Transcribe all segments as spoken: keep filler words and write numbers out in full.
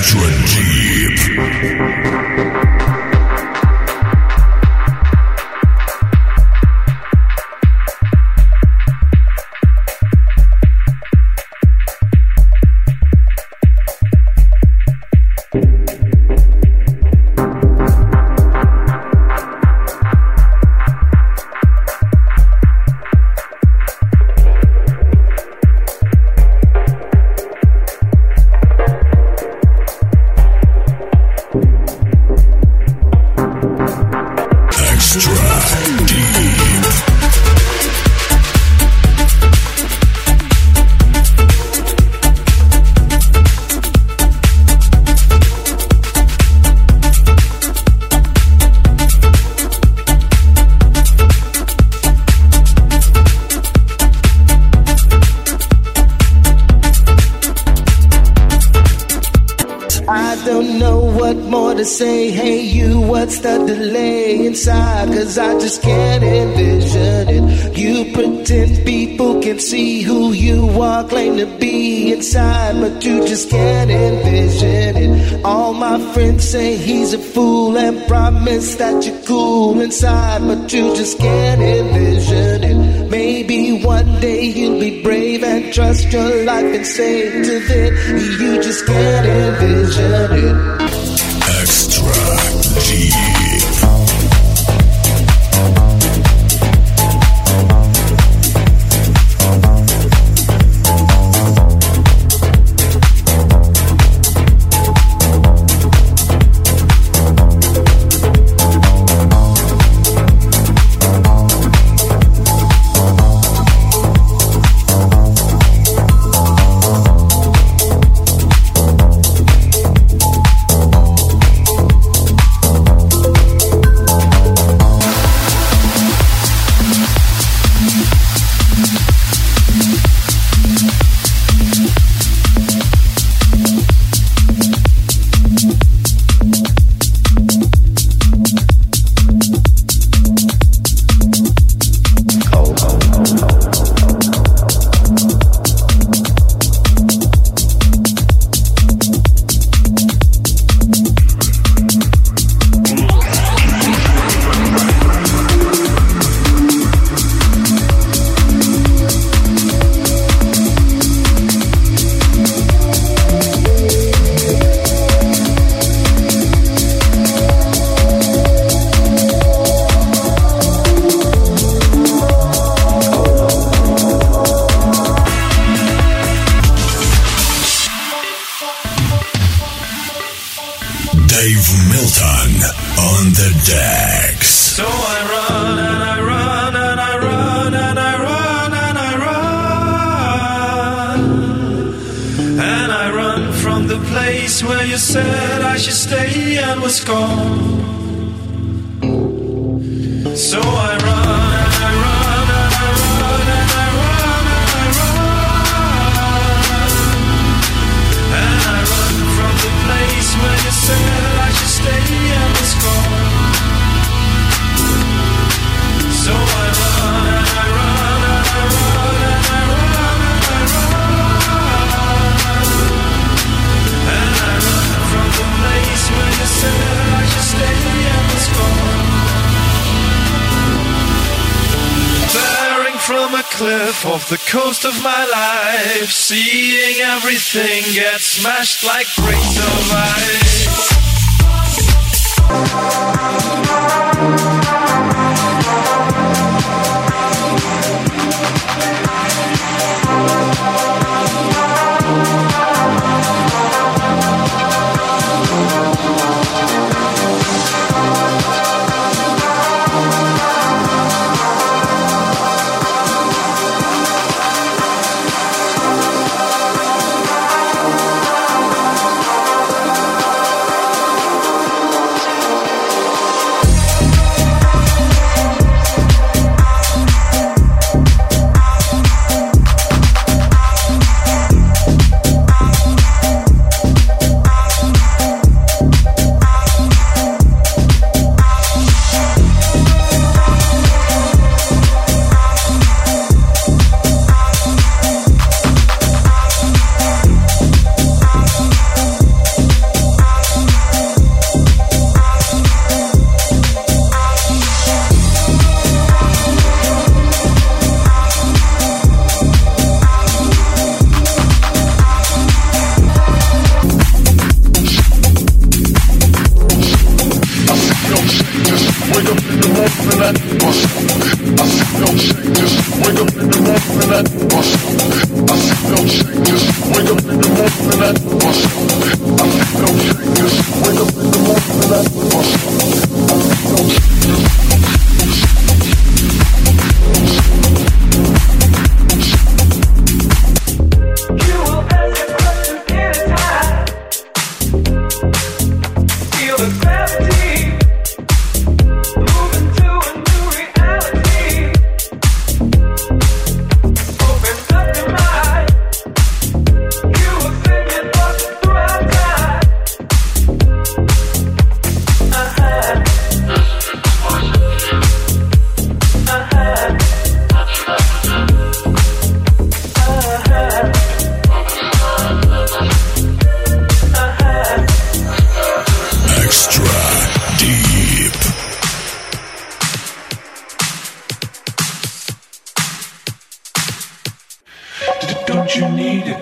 Extra Deep. Say, hey you, what's the delay inside? Cause I just can't envision it. You pretend people can see who you are, claim to be inside, but you just can't envision it. All my friends say he's a fool and promise that you're cool inside, but you just can't envision it. Maybe one day you'll be brave and trust your life and say to them, you just can't envision it. Extra Deep. Off the coast of my life, seeing everything get smashed like grains of ice.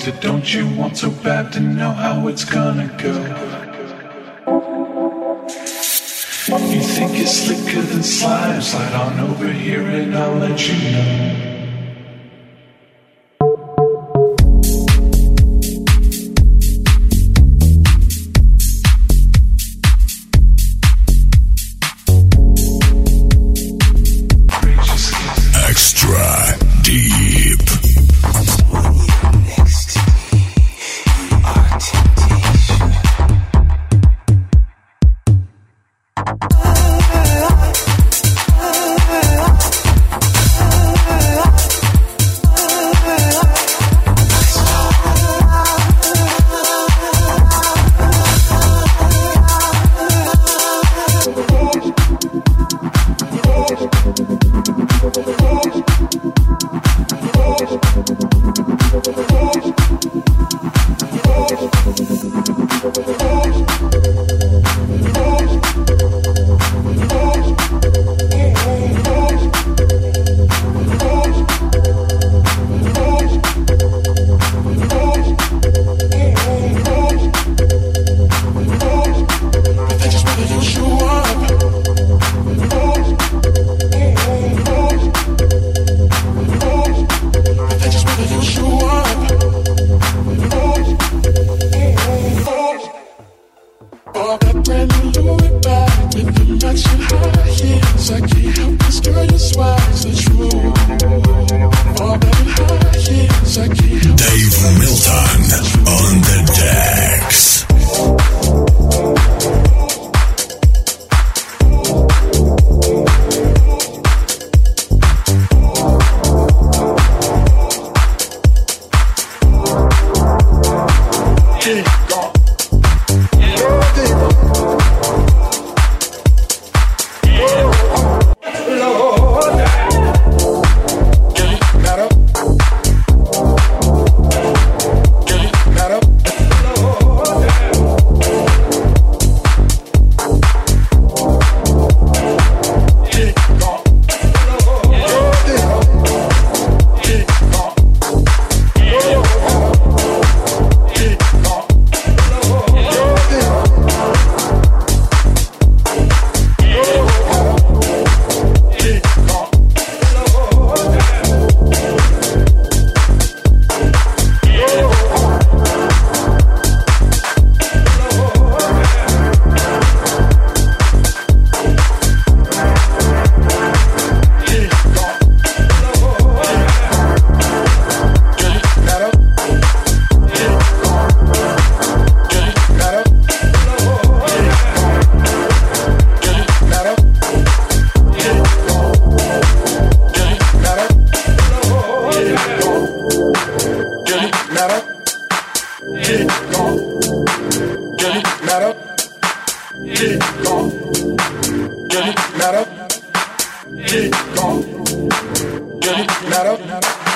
addicted. Don't you want so bad to know how it's gonna go? You think you're slicker than slime? Slide on over here and I'll let you know. Extra deep. Dave Milton on the decks. Get it,